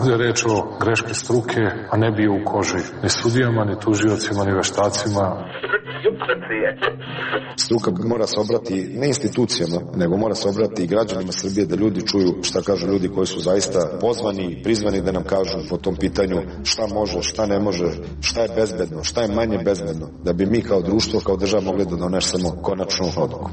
Ovdje je reč o greški struke, a ne bio u koži ni sudijama, ni tužiocima, ni veštacima. Struka mora se obrati ne institucijama, nego mora se obrati i građanima Srbije, da ljudi čuju šta kažu ljudi koji su zaista pozvani, prizvani da nam kažu po tom pitanju šta može, šta ne može, šta je bezbedno, šta je manje bezbedno, da bi mi kao društvo, kao država mogli da donesemo konačnu odluku.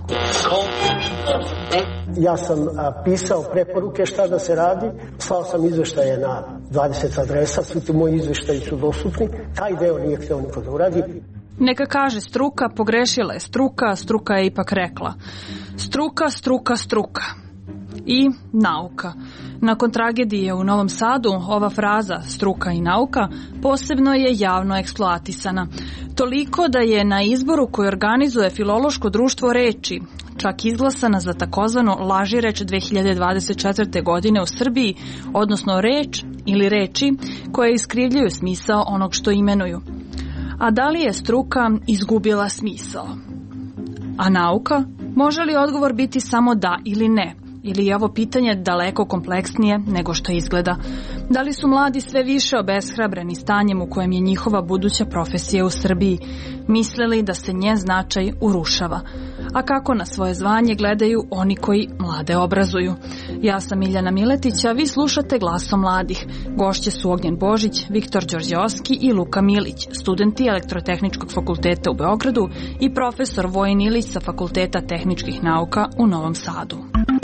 Ja sam pisao preporuke šta da se radi, slao sam izveštaje na 20 adresa, svi ti moji izveštaji su dostupni, taj deo nije hteo niko da uradi. Neka kaže struka, pogrešila je struka, struka je ipak rekla. Struka, struka, struka. I nauka. Nakon tragedije u Novom Sadu, ova fraza struka i nauka posebno je javno eksploatisana. Toliko da je na izboru koji organizuje Filološko društvo reči čak izglasana za takozvanu lažireč 2024. godine u Srbiji, odnosno reč ili reči koje iskrivljuju smisao onog što imenuju. A da li je struka izgubila smisao? A nauka? Može li odgovor biti samo da ili ne? Ili je ovo pitanje daleko kompleksnije nego što izgleda? Da li su mladi sve više obeshrabreni stanjem u kojem je njihova buduća profesija u Srbiji, mislili da se njen značaj urušava? A kako na svoje zvanje gledaju oni koji mlade obrazuju? Ja sam Miljana Miletić, a vi slušate Glasom mladih. Gošće su Ognjen Božić, Viktor Đorđeovski i Luka Milić, studenti Elektrotehničkog fakulteta u Beogradu i profesor Vojin Ilić sa Fakulteta tehničkih nauka u Novom Sadu.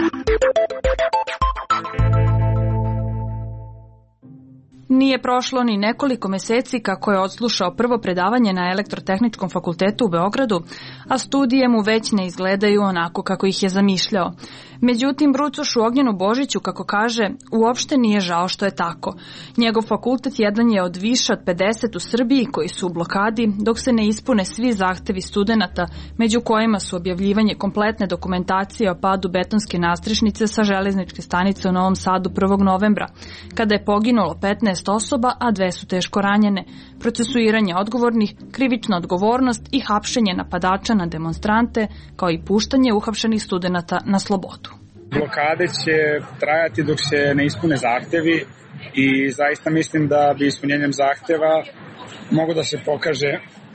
Nije prošlo ni nekoliko meseci kako je odslušao prvo predavanje na Elektrotehničkom fakultetu u Beogradu, a studije mu već ne izgledaju onako kako ih je zamišljao. Međutim, brucošu Ognjenu Božiću, kako kaže, uopšte nije žao što je tako. Njegov fakultet jedan je od više od 50 u Srbiji koji su u blokadi, dok se ne ispune svi zahtevi studenata, među kojima su objavljivanje kompletne dokumentacije o padu betonske nastrešnice sa železničke stanice u Novom Sadu 1. novembra, kada je poginulo 15 osoba, a 2 su teško ranjene, procesuiranje odgovornih, krivična odgovornost i hapšenje napadača na demonstrante, kao i puštanje uhapšenih studenata na slobodu. Blokade će trajati dok se ne ispune zahtevi i zaista mislim da bi ispunjenjem zahteva mogu da se pokaže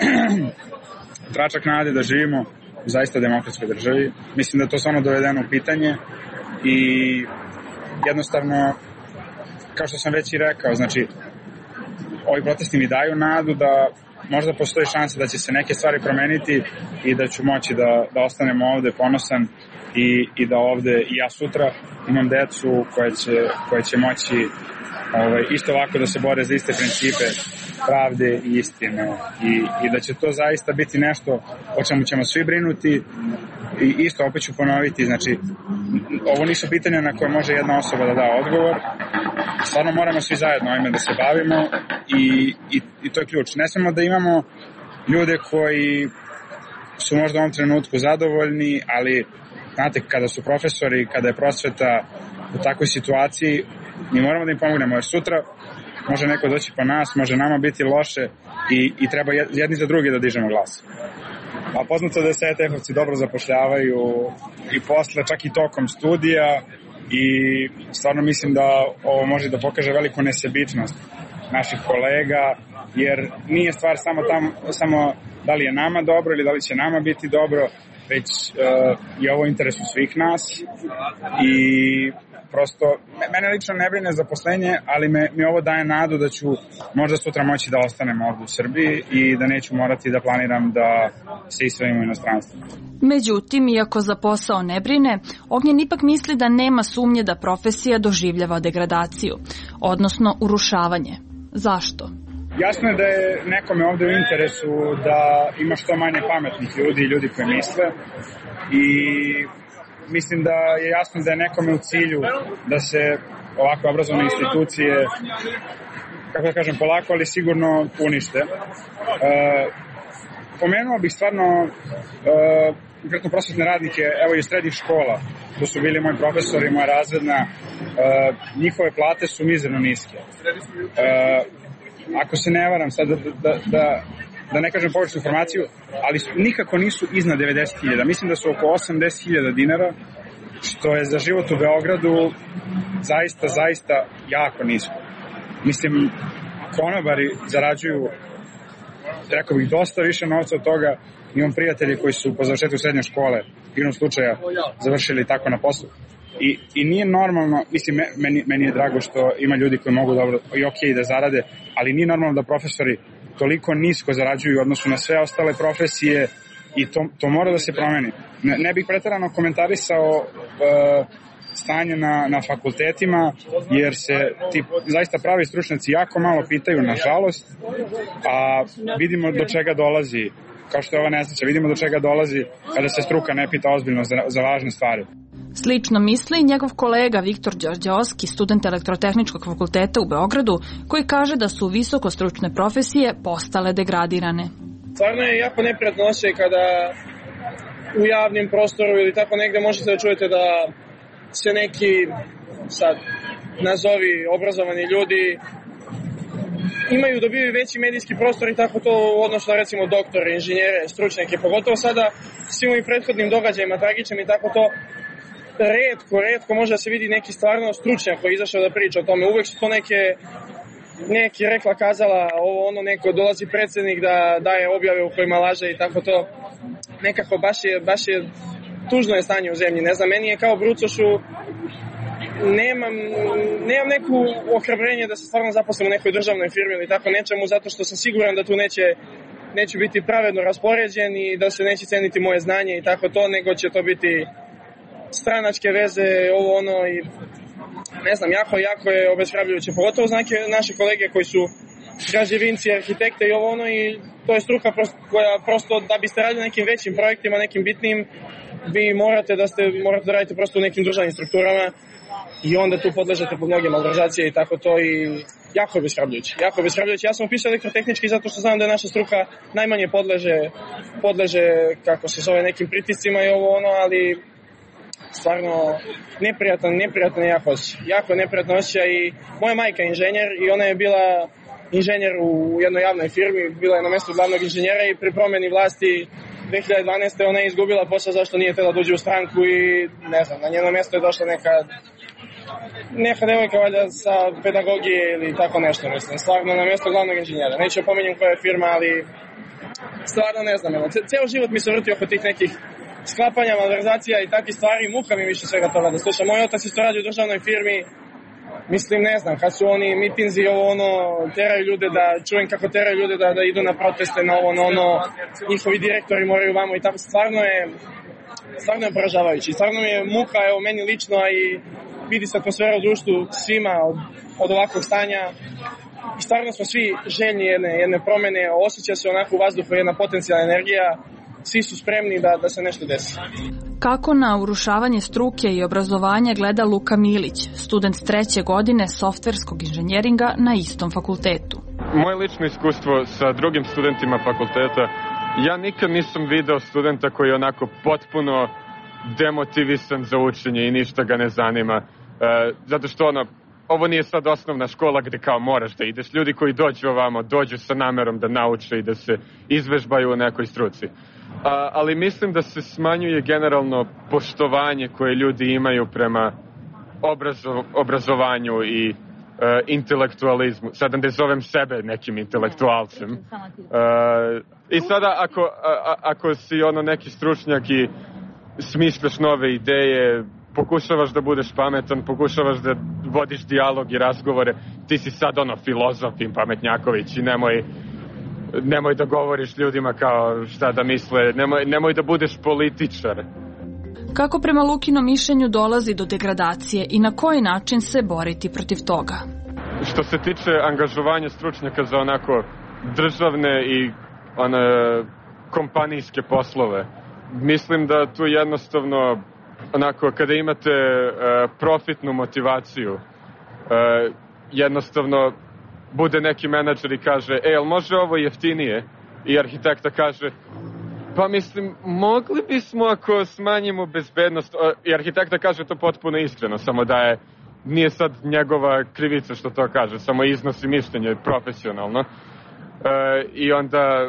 tračak nade da živimo u zaista demokratskoj državi. Mislim da je to stvarno dovedeno u pitanje i jednostavno, kao što sam već i rekao, znači ovi protesti mi daju nadu da možda postoji šansa da će se neke stvari promeniti i da ću moći da ostanem ovde ponosan i da ovde i ja sutra imam decu koje će moći isto ovako da se bore za iste principe pravde i istine i da će to zaista biti nešto o čemu ćemo svi brinuti i isto opet ću ponoviti, znači ovo nisu pitanja na koje može jedna osoba da da odgovor, stvarno moramo svi zajedno ovime da se bavimo i to je ključ. Ne samo da imamo ljude koji su možda u ovom trenutku zadovoljni, ali znate, kada su profesori, kada je prosveta u takvoj situaciji, mi moramo da im pomognemo, jer sutra može neko doći po nas, može nama biti loše i treba jedni za drugi da dižemo glas. A poznato da se ETF-ovci dobro zapošljavaju i posle, čak i tokom studija i stvarno mislim da ovo može da pokaže veliku nesebičnost naših kolega, jer nije stvar samo da li je nama dobro ili da li će nama biti dobro, već je ovo u interesu svih nas i prosto, mene lično ne brine zaposlenje, ali mi ovo daje nadu da ću možda sutra moći da ostanem ovdje u Srbiji i da neću morati da planiram da se isvejem u inostranstvu. Međutim, iako za posao ne brine, Ognjen ipak misli da nema sumnje da profesija doživljava degradaciju, odnosno urušavanje. Zašto? Jasno je da je nekome ovde u interesu da ima što manje pametnih ljudi i ljudi koji misle i mislim da je jasno da je nekome u cilju da se ovakve obrazovne institucije, kako da kažem, polako, ali sigurno unište. Pomenuo bih stvarno konkretno prosvetne radnike, evo i srednjih škola, to su bili moji profesori, moja razredna, njihove plate su mizerno niske. Ako se ne varam sad da ne kažem pogrešnu informaciju, ali nikako nisu iznad 90.000. Mislim da su oko 80.000 dinara, što je za život u Beogradu zaista jako nisko. Mislim, konobari zarađuju, rekao bih, dosta više novca od toga. Imam prijatelji koji su po završetku srednje škole igrom slučaja završili tako na poslu. I nije normalno, mislim, meni je drago što ima ljudi koji mogu dobro i okej da zarade, ali nije normalno da profesori toliko nisko zarađuju u odnosu na sve ostale profesije i to mora da se promeni. Ne bih preterano komentarisao stanje na fakultetima, jer se ti zaista pravi stručnjaci jako malo pitaju, nažalost, a vidimo do čega dolazi, kao što je ova nesreća, vidimo do čega dolazi kada se struka ne pita ozbiljno za važne stvari. Slično misli njegov kolega Viktor Đorđeovski, student Elektrotehničkog fakulteta u Beogradu, koji kaže da su visokostručne profesije postale degradirane. Stvarno je jako neprijatno osjećaj kada u javnim prostoru ili tako negde možete da čujete da se neki, sad, nazovi obrazovani ljudi dobiju veći medijski prostor i tako to u odnosu na recimo doktore, inženjere, stručnjake, pogotovo sada svim ovim prethodnim događajima, tragičnim i tako to, retko može da se vidi neki stvarno stručnjak koji je izašao da priča o tome. Uvek su to neki rekla kazala, neko dolazi predsednik da daje objave u kojima laže i tako to. Nekako baš je tužno je stanje u zemlji. Ne znam, meni je kao brucošu, nemam neku ohrabrenje da se stvarno zaposlim u nekoj državnoj firmi ili tako nečemu, zato što sam siguran da tu neću biti pravedno raspoređen i da se neće ceniti moje znanje i tako to, nego će to biti stranačke veze, i ne znam, jako je obeshrabrujuće, pogotovo za neke naše kolege koji su građevinci, arhitekte i to je struka koja prosto da biste radili nekim većim projektima, nekim bitnim, vi morate da radite prosto u nekim državnim strukturama i onda tu podležete pod mnoge malverzacije i tako to i jako je obeshrabrujuće. Ja sam upisao elektrotehnički zato što znam da je naša struka najmanje podleže kako se zove, nekim pritiscima i ali stvarno neprijatan jako neprijatan osjećaj i moja majka je inženjer i ona je bila inženjer u jednoj javnoj firmi, bila je na mestu glavnog inženjera i pri promeni vlasti 2012. ona je izgubila posao zašto nije htela da uđe u stranku i ne znam, na njeno mesto je došla neka devojka valjda sa pedagogije ili tako nešto, mislim, stvarno na mesto glavnog inženjera. Neću pominjem koja je firma, ali stvarno ne znam, ceo život mi se vrti oko tih nekih sklapanja, malverzacija i takvih stvari, muka mi više svega toga da slušam. Moj otac isto radi u državnoj firmi, mislim, ne znam, kad su oni mitinzi, teraju ljude čujem kako teraju ljude da idu na proteste, na njihovi direktori moraju vamo i tako, stvarno je poražavajući. Stvarno mi je muka, meni lično, a i vidi se atmosfera u društvu svima od ovakvog stanja. I stvarno smo svi željni jedne promene, osjeća se onako u vazduhu jedna potencijalna energija, svi su spremni da se nešto desi. Kako na urušavanje struke i obrazovanja gleda Luka Milić, student 3. godine softverskog inženjeringa na istom fakultetu? Moje lično iskustvo sa drugim studentima fakulteta, ja nikad nisam video studenta koji je onako potpuno demotivisan za učenje i ništa ga ne zanima. Zato što ovo nije sad osnovna škola gde kao moraš da ideš. Ljudi koji dođu ovamo, dođu sa namerom da nauče i da se izvežbaju u nekoj struci. Ali mislim da se smanjuje generalno poštovanje koje ljudi imaju prema obrazovanju i intelektualizmu. Sada ne zovem sebe nekim intelektualcem. I sada ako si neki stručnjak i smišljaš nove ideje, pokušavaš da budeš pametan, pokušavaš da vodiš dijalog i razgovore, ti si sad filozof i pametnjaković i nemoj da govoriš ljudima kao šta da misle, nemoj da budeš političar. Kako prema Lukinom mišljenju dolazi do degradacije i na koji način se boriti protiv toga? Što se tiče angažovanja stručnjaka za onako državne i kompanijske poslove, mislim da tu jednostavno onako kada imate profitnu motivaciju, jednostavno bude neki menadžer i kaže, jel može ovo jeftinije? I arhitekta kaže, pa mislim, mogli bismo ako smanjimo bezbednost. I arhitekta kaže to potpuno iskreno, samo da nije sad njegova krivica što to kaže, samo iznosi mišljenje profesionalno. I onda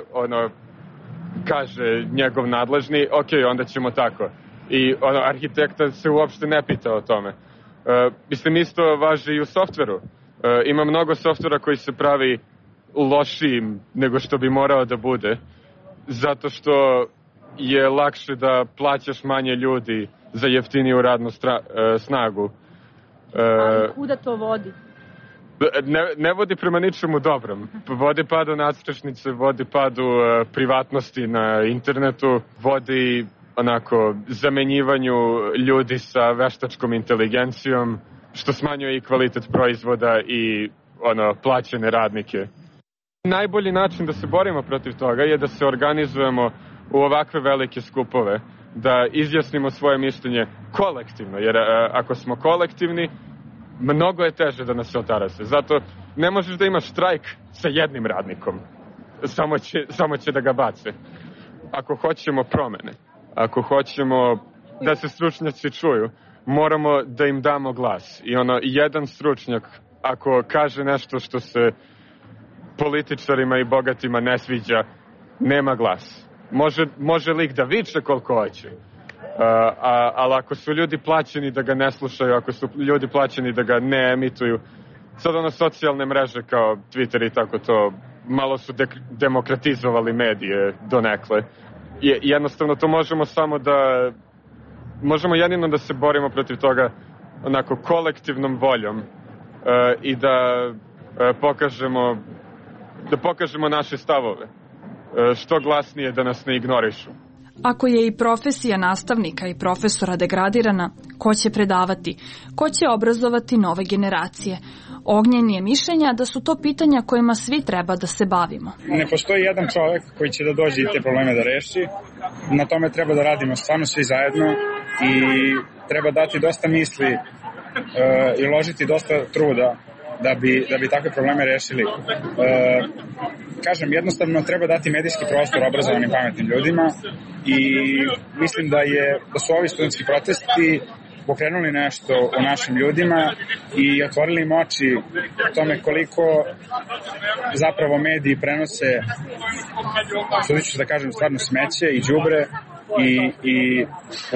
kaže njegov nadležni, ok, onda ćemo tako. I arhitekta se uopšte ne pita o tome. Mislim, isto važi i u softveru. Ima mnogo softvera koji se pravi lošijim nego što bi morao da bude, zato što je lakše da plaćaš manje ljudi za jeftiniju radnu snagu. Ali kuda to vodi? Ne vodi prema ničemu dobrom. Vodi padu nadstrešnice, vodi padu privatnosti na internetu, vodi onako zamenjivanju ljudi sa veštačkom inteligencijom, što smanjuje i kvalitet proizvoda i plaćene radnike. Najbolji način da se borimo protiv toga je da se organizujemo u ovakve velike skupove, da izjasnimo svoje mišljenje kolektivno, jer ako smo kolektivni, mnogo je teže da nas se otarase. Zato ne možeš da imaš štrajk sa jednim radnikom. Samo će da ga bace. Ako hoćemo promene, ako hoćemo da se stručnjaci čuju, moramo da im damo glas. I jedan stručnjak, ako kaže nešto što se političarima i bogatima ne sviđa, nema glas. Može lik da viče koliko hoće. Ali ako su ljudi plaćeni da ga ne slušaju, ako su ljudi plaćeni da ga ne emituju, sad socijalne mreže kao Twitter i tako to, malo su demokratizovali medije donekle. Jednostavno to možemo jedino da se borimo protiv toga onako kolektivnom voljom i da pokažemo naše stavove. Što glasnije da nas ne ignorišu. Ako je i profesija nastavnika i profesora degradirana, ko će predavati? Ko će obrazovati nove generacije? Ognjen je mišljenja da su to pitanja kojima svi treba da se bavimo. Ne postoji jedan čovek koji će da dođe i te probleme da reši. Na tome treba da radimo stvarno svi zajedno i treba dati dosta misli i uložiti dosta truda da bi takve probleme rešili. Kažem, jednostavno treba dati medijski prostor obrazovanim pametnim ljudima i mislim da su ovi studentski protesti pokrenuli nešto u našim ljudima i otvorili im oči tome koliko zapravo mediji prenose, sudit ću da kažem, stvarno smeće i đubre i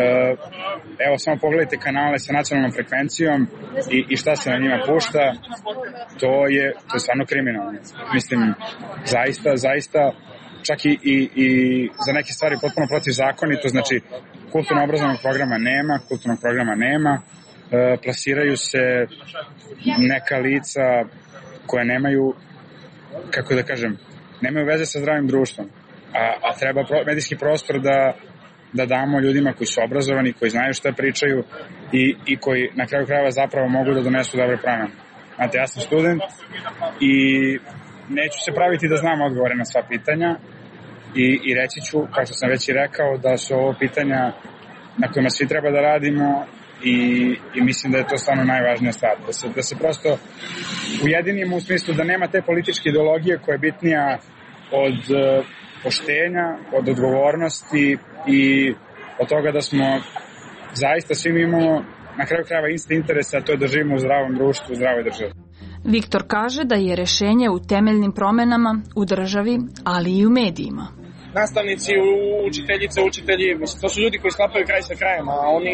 evo samo pogledajte kanale sa nacionalnom frekvencijom i šta se na njima pušta. To je stvarno kriminalno. Mislim, zaista čak i za neke stvari potpuno protivzakonito, znači kulturno-obrazovnog programa nema, plasiraju se neka lica koja nemaju, kako da kažem, nemaju veze sa zdravim društvom, a treba medijski prostor da damo ljudima koji su obrazovani, koji znaju šta pričaju i koji na kraju krajeva zapravo mogu da donesu dobre promene. Znate, ja sam student i neću se praviti da znam odgovore na sva pitanja i reći ću, kao što sam već i rekao, da su ovo pitanja na kojima svi treba da radimo i mislim da je to stvarno najvažnija stvar. Da se prosto ujedinimo u smislu da nema te političke ideologije koja je bitnija od poštenja, od odgovornosti i od toga da smo zaista svi imamo na kraju krajeva isti interes, a to je da živimo u zdravom društvu, u zdravoj državi. Viktor kaže da je rešenje u temeljnim promenama u državi, ali i u medijima. Nastavnici, učiteljice, učitelji, mislim, to su ljudi koji sklapaju kraj sa krajem, a oni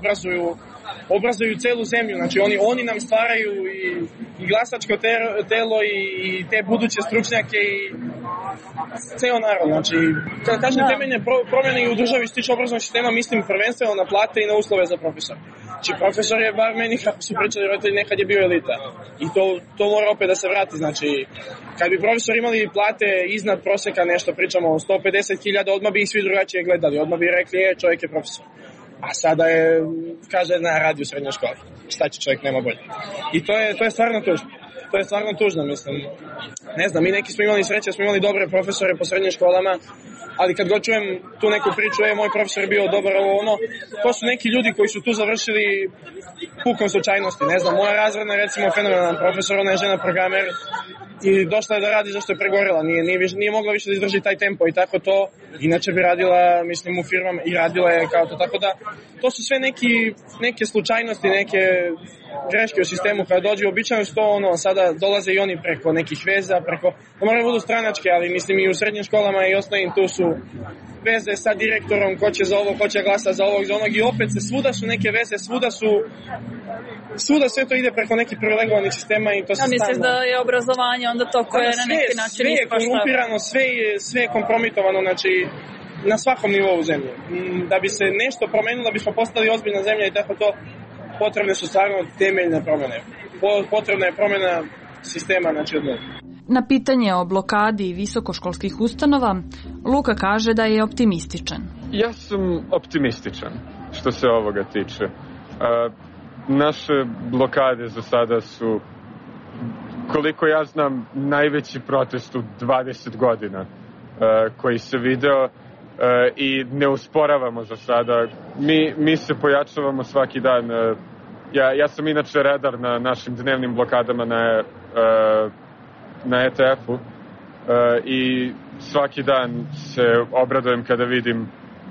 obrazuju celu zemlju, znači oni nam stvaraju i glasačko telo i te buduće stručnjake i ceo narod, znači kad kažem temeljne promjene i u državi što tiče obrazovnog sistema, mislim prvenstveno na plate i na uslove za profesor. Znači profesor je, bar meni kako su pričali roditelji, nekad je bio elita i to mora opet da se vrati, znači kad bi profesori imali plate iznad proseka, nešto pričamo o 150.000, odmah bi ih svi drugačije gledali, odmah bi rekli čovjek je profesor. A sada je, kaže, na radiju srednje škole. Šta će čovjek, nema bolje. I to je stvarno tužno. To je stvarno tužno, mislim. Ne znam, mi neki smo imali sreće, smo imali dobre profesore po srednjim školama, ali kad god čujem tu neku priču, moj profesor je bio dobar, to su neki ljudi koji su tu završili pukom slučajnosti. Ne znam, moja razredna, recimo, fenomenalan profesor, ona je žena programer i došla je da radi zašto je pregorela, nije mogla više da izdrži taj tempo i tako to, inače bi radila, mislim, u firmama i radila je kao to, tako da to su sve neke slučajnosti, neke greške u sistemu kada dođu, običajno su to sada dolaze i oni preko nekih veza, to moraju budu stranačke, ali mislim i u srednjim školama i ostalim tu su veze sa direktorom, ko će za ovo, ko će glasa za ovog, za onog i opet svuda su neke veze, svuda sve to ide preko nekih privilegovanih sistema i to se stalno... Misliš da je obrazovanje onda to koje na neki način sve je korumpirano, sve je kompromitovano, znači na svakom nivou zemlje. Da bi se nešto promenilo, da bismo postali ozbiljna zemlja i tako to, potrebne su stvarno temeljne promene. Potrebna je promena sistema, znači odmah. Na pitanje o blokadi visokoškolskih ustanova, Luka kaže da je optimističan. Ja sam optimističan što se ovoga tiče. Naše blokade za sada su, koliko ja znam, najveći protest u 20 godina koji se video i ne usporavamo za sada. Mi se pojačavamo svaki dan. Ja sam inače redar na našim dnevnim blokadama na ETF-u i svaki dan se obradujem kada vidim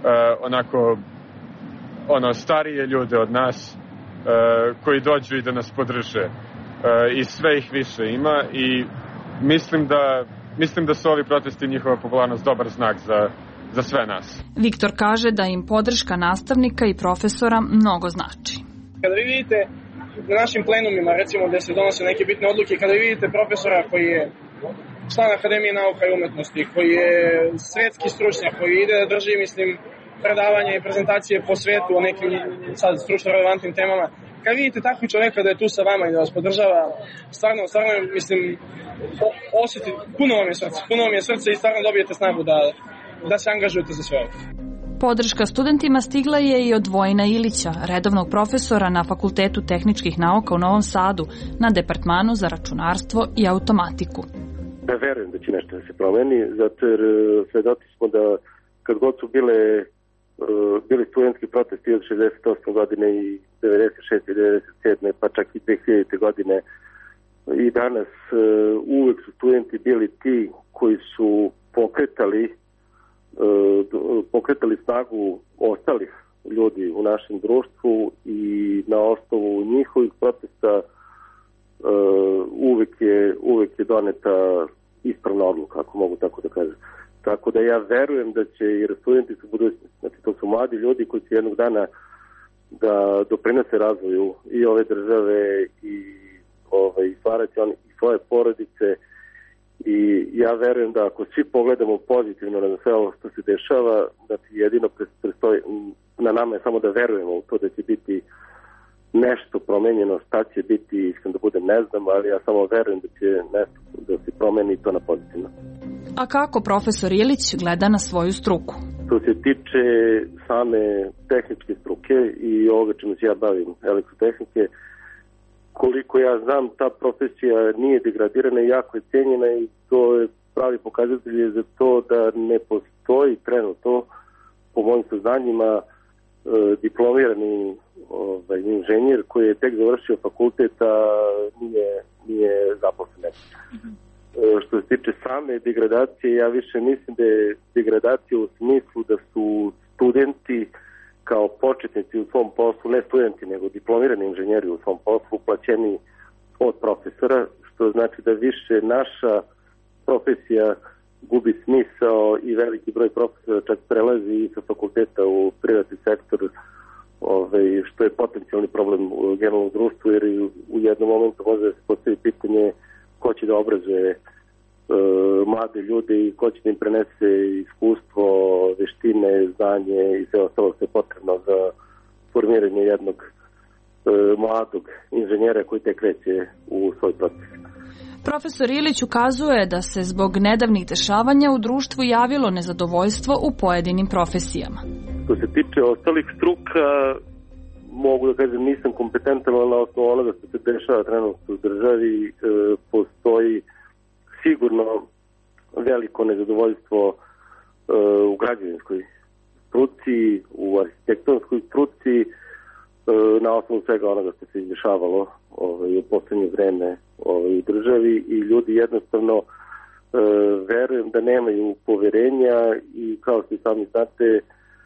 starije ljude od nas koji dođu i da nas podrže i sve ih više ima i mislim da su ovi protesti i njihova popularnost dobar znak za sve nas. Viktor kaže da im podrška nastavnika i profesora mnogo znači. Kada vi vidite na našim plenumima, recimo gde se donose neke bitne odluke, kada vi vidite profesora koji je član Akademije nauka i umetnosti, koji je svetski stručnjak, koji ide da drži, predavanja i prezentacije po svetu o nekim sad stručno relevantnim temama, kad vidite takvog čoveka da je tu sa vama i da vas podržava, stvarno, osjeti, puno vam je srce i stvarno dobijete snagu da se angažujete za sve ovo. Podrška studentima stigla je i od Vojina Ilića, redovnog profesora na Fakultetu tehničkih nauka u Novom Sadu, na departmanu za računarstvo i automatiku. Ja verujem da će nešto da se promeni, zato jer svedoci smo da kad god su bili studentski protesti od 68. godine i 96. i 97. pa čak i 2000. godine i danas uvek su studenti bili ti koji su pokretali snagu ostalih ljudi u našem društvu i na osnovu njihovih protesta uvek je doneta ispravna odluka, ako mogu tako da kažem. Tako da ja verujem da će, jer studenti su budućnosti, znači to su mladi ljudi koji će jednog dana da doprinose razvoju i ove države i stvarati oni i svoje porodice. I ja verujem da ako svi pogledamo pozitivno na sve ovo što se dešava, da jedino prestoji, na nama je samo da verujemo u to da će biti nešto promenjeno, šta će biti, iskreno da budem ne znam, ali ja samo verujem da će nešto da se promeni to na pozitivno. A kako profesor Ilić gleda na svoju struku? Što se tiče same tehničke struke i ovoga čemu se ja bavim, elektrotehnike, koliko ja znam, ta profesija nije degradirana i jako je cenjena i to je pravi pokazatelj za to da ne postoji trenutno, po mojim saznanjima, diplomirani inženjer koji je tek završio fakultet, a nije zaposlen. Što se tiče same degradacije, ja više mislim da je degradacija u smislu da su studenti kao početnici u svom poslu, ne studenti, nego diplomirani inženjeri u svom poslu, plaćeni od profesora, što znači da više naša profesija gubi smisao i veliki broj profesora čak prelazi sa fakulteta u privatni sektor, što je potencijalni problem u generalnom društvu, jer u jednom momentu može da se postavi pitanje ko će da obrazuje mlade ljude i ko će da im prenese iskustvo, veštine, znanje i sve ostalo što je potrebno za formiranje jednog mladog inženjera koji tek kreće u svoj proces. Profesor Ilić ukazuje da se zbog nedavnih dešavanja u društvu javilo nezadovoljstvo u pojedinim profesijama. Što se tiče ostalih struka, mogu da kažem nisam kompetentan, ali na osnovu onoga što se dešava trenutno u državi postoji sigurno veliko nezadovoljstvo u građevinskoj struci, u arhitektonskoj struci, na osnovu svega onoga što se dešavalo u poslednje vreme u državi i ljudi jednostavno verujem da nemaju poverenja i kao što i sami znate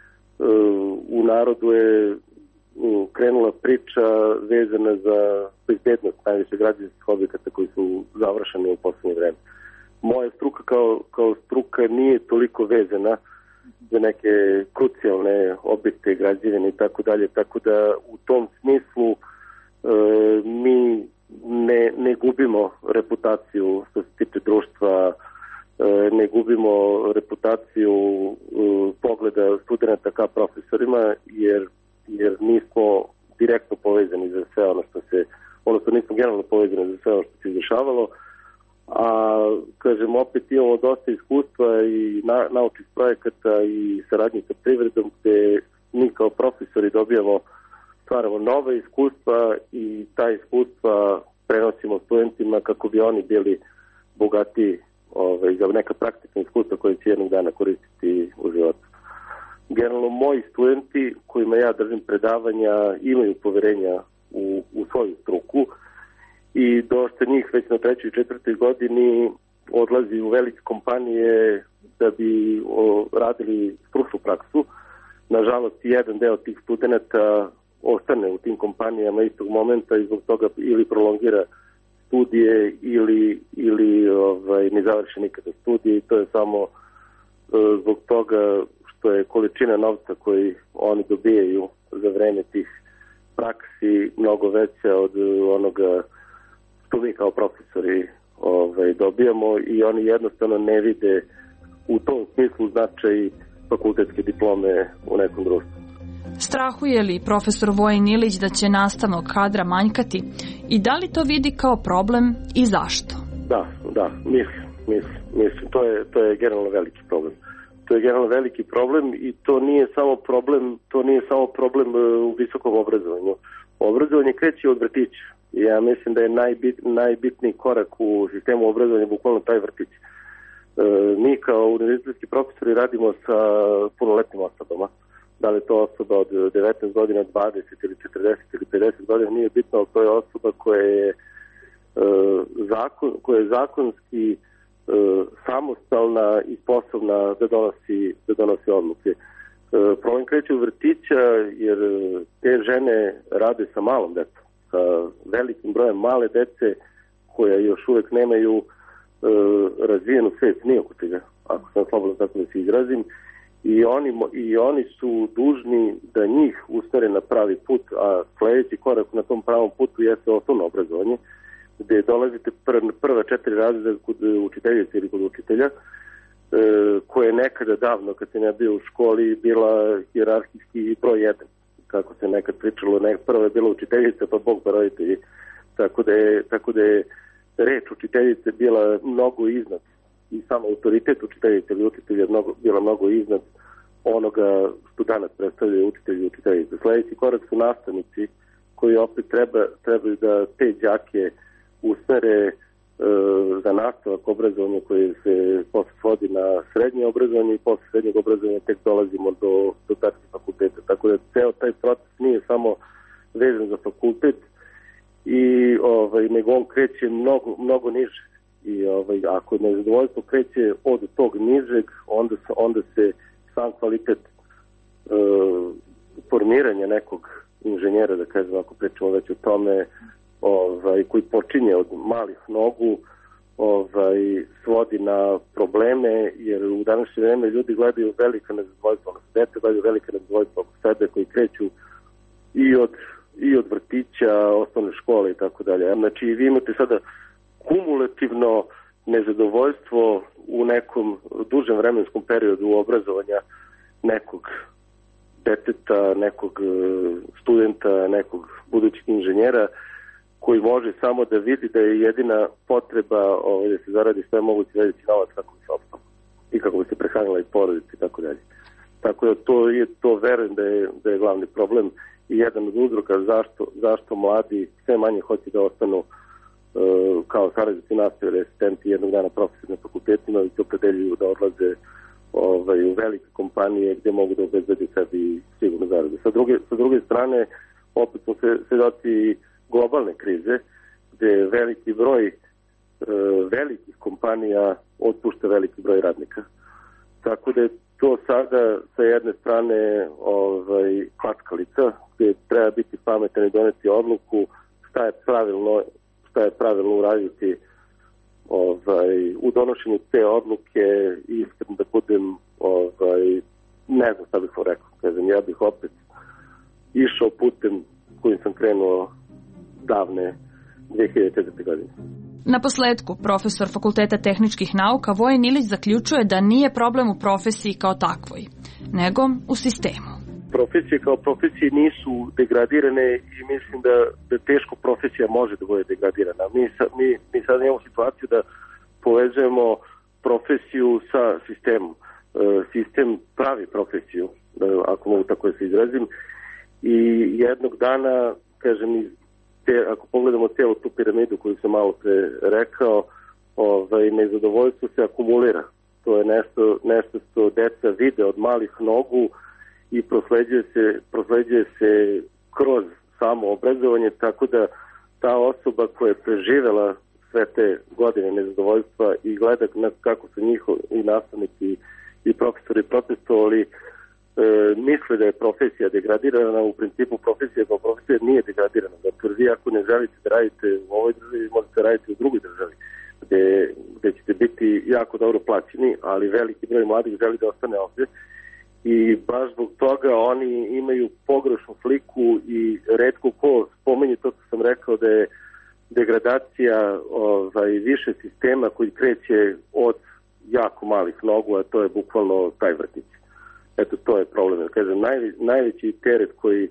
u narodu je krenula priča vezana za bezbednost najviše građevinskih objekata koji su završeni u poslednje vreme. Moja struka kao struka nije toliko vezana za neke krucijalne objekte, građevine i tako dalje, tako da u tom smislu mi ne gubimo reputaciju što se tiče društva, ne gubimo reputaciju pogleda studenta ka profesorima, jer nismo direktno povezani za sve ono što se, odnosno nismo generalno povezani za sve ono što se izvršavalo, a kažem opet imamo dosta iskustva i naučnih projekata i saradnje sa privredom gde mi kao profesori stvaramo nove iskustva i ta iskustva prenosimo studentima kako bi oni bili bogati za neka praktična iskustva koje će jednog dana koristiti u životu. Generalno, moji studenti kojima ja držim predavanja imaju poverenja u svoju struku i dosta njih već na 3. i 4. godini odlazi u velike kompanije da bi radili stručnu praksu. Nažalost, jedan deo tih studenta ostane u tim kompanijama istog momenta i zbog toga ili prolongira studije ili ne završi nikada studije i to je samo zbog toga što je količina novca koji oni dobijaju za vreme tih praksi mnogo veća od onoga što mi kao profesori dobijamo i oni jednostavno ne vide u tom smislu značaj fakultetske diplome u nekom društvu. Strahuje li profesor Vojin Ilić da će nastavnog kadra manjkati i da li to vidi kao problem i zašto? Da, mislim. To je generalno veliki problem. To je generalno veliki problem i to nije samo problem u visokom obrazovanju. Obrazovanje kreće od vrtića. Ja mislim da je najbitniji korak u sistemu obrazovanja bukvalno taj vrtić. Mi kao univerzitetski profesori radimo sa punoletnim osobama. Da li to osoba od 19 godina, 20 ili 40 ili 50 godina, nije bitno, ali to je osoba koja je zakonski samostalna i sposobna da donosi odluke. Problem kreće u vrtića jer te žene rade sa malom decom, sa velikim brojem male dece koja još uvek nemaju razvijenu svest ni oko čega, ako sam slobodno tako da se izrazim, i oni su dužni da njih usmere na pravi put, a sledeći korak na tom pravom putu jeste osnovno obrazovanje, gde dolazite prva 4 razreda kod učiteljice ili kod učitelja, koja je nekada davno, kad sam ja bio u školi, bila hijerarhijski broj 1. Kako se nekad pričalo, prva je bila učiteljica, pa Bog pa roditelji. Tako da je reč učiteljice bila mnogo iznad i samo autoritet učiteljice ili učitelja bila mnogo iznad onoga što danas predstavljaju učitelji i učiteljice. Sledeći korak su nastavnici koji opet trebaju da te đake usmere za nastavak obrazovanja koje se posle svodi na srednje obrazovanje i posle srednjeg obrazovanja tek dolazimo do fakulteta. Tako da ceo taj proces nije samo vezan za fakultet nego on kreće mnogo niže. I ako nezadovoljstvo kreće od tog nižeg, onda se sam kvalitet formiranja nekog inženjera, da kažem, ako pričamo već o tome, koji počinje od malih nogu, svodi na probleme, jer u današnje vreme ljudi gledaju velika nezadovoljstva, dete gledaju velika nezadovoljstva oko sebe koji kreću i od vrtića, osnovne škole i tako dalje. Znači, vi imate sada kumulativno nezadovoljstvo u nekom dužem vremenskom periodu obrazovanja nekog deteta, nekog studenta, nekog budućeg inženjera, koji može samo da vidi da je jedina potreba da se zaradi sve moguće veći novac kako bi se opstalo i kako bi se prehranila i porodica i tako dalje. Tako da to verujem da je glavni problem i jedan od uzroka zašto mladi sve manje hoće da ostanu kao saradnici nastave, asistenti, jednog dana profesori na fakultetima i to predeljuju da odlaze u velike kompanije gde mogu da obezbede sebi sigurno zarade. Sa druge strane, opet smo svedoci globalne krize, gde veliki broj velikih kompanija otpušta veliki broj radnika. Tako da je to sada sa jedne strane klackalica, gde treba biti pametan i doneti odluku šta je pravilno uraditi u donošenju te odluke i iskreno da budem ne znam šta bih rekao. Kažem, ja bih opet išao putem kojim sam krenuo davne 2004. godine. Na posledku, profesor Fakulteta tehničkih nauka Vojin Ilić zaključuje da nije problem u profesiji kao takvoj, nego u sistemu. Profesije kao profesije nisu degradirane i mislim da teško profesija može da bude degradirana. Mi sad imamo situaciju da povezujemo profesiju sa sistemom. Sistem pravi profesiju, ako mogu tako da se izrazim, i jednog dana, kažem, ako pogledamo cijelu tu piramidu koju sam malo pre rekao, nezadovoljstvo se akumulira. To je nešto što deca vide od malih nogu i prosleđuje se kroz samo obrazovanje, tako da ta osoba koja je preživela sve te godine nezadovoljstva i gleda kako su njihovi nastavnici i profesori protestovali, misle da je profesija degradirana. U principu profesija kao profesija nije degradirana. Zato vi ako ne želite da radite u ovoj državi, možete raditi u drugoj državi, gde ćete biti jako dobro plaćeni, ali veliki broj mladih želi da ostane ovde. I baš zbog toga oni imaju pogrešnu sliku i retko ko spomenje to što sam rekao da je degradacija više sistema koji kreće od jako malih nogu, a to je bukvalno taj vrtić. Eto, to je problem. Kažem, najveći teret koji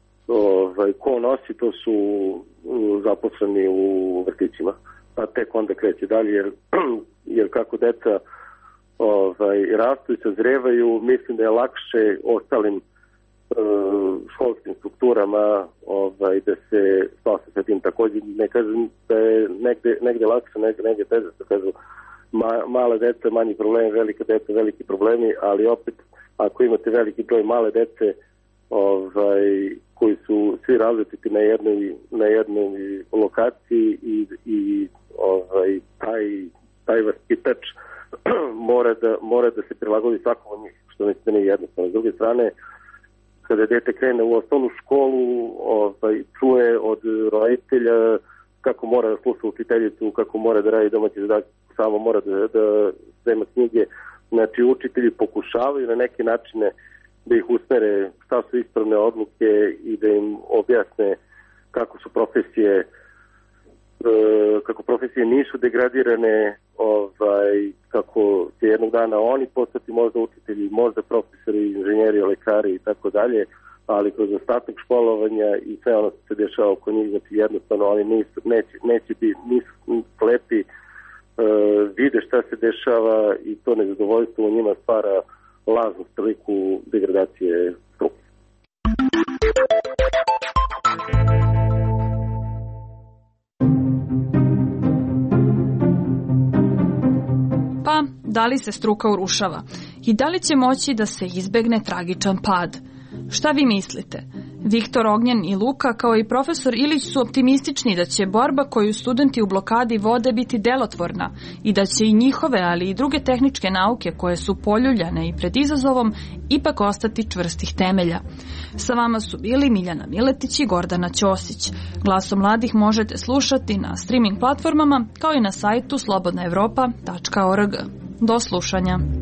ko nosi, to su zaposleni u vrtićima. Pa tek onda kreće dalje, jer kako deca rastu i sazrevaju, mislim da je lakše ostalim školskim strukturama da se spasa sa tim. Također ne kažem da je negde lakše, negde teže, što kažu mala deca, manji problemi, velika deca, veliki problemi, ali opet ako imate veliki broj male dece koji su svi različiti na jednoj lokaciji i taj vaspitač mora da se prilagodi svakom od njih, što mislim da nije jednostavno. S druge strane, kada dete krene u osnovnu školu, čuje od roditelja kako mora da sluša učiteljicu, kako mora da radi domaći zadatak, samo mora da sprema knjige. Znači, učitelji pokušavaju na neke načine da ih usmere šta su ispravne odluke i da im objasne kako profesije nisu degradirane, kako će jednog dana oni postati možda učitelji, možda profesori, inženjeri, lekari i tako dalje, ali kroz ostatak školovanja i sve ono što se dešava oko njih, znači jednostavno oni nisu slepi, vide šta se dešava i to nezadovoljstvo u njima stvara lažnu sliku degradacije struke. Pa, da li se struka urušava i da li će moći da se izbegne tragičan pad? Šta vi mislite? Viktor, Ognjen i Luka, kao i profesor Ilić, su optimistični da će borba koju studenti u blokadi vode biti delotvorna i da će i njihove, ali i druge tehničke nauke koje su poljuljane i pred izazovom ipak ostati čvrstih temelja. Sa vama su bili Miljana Miletić i Gordana Ćosić. Glaso mladih možete slušati na streaming platformama kao i na sajtu slobodnaevropa.org. Do slušanja.